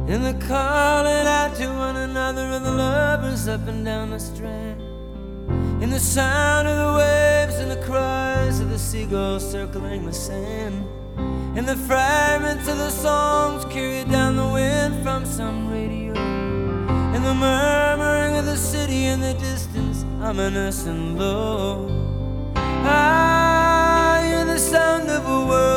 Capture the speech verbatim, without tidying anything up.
and the calling out to one another of the lovers up and down the strand, in the sound of the waves and the cries of the seagulls circling the sand, and the fragments of the songs carried down the wind from some radio, and the murmuring of the city in the distance, ominous and low. I hear the sound of a world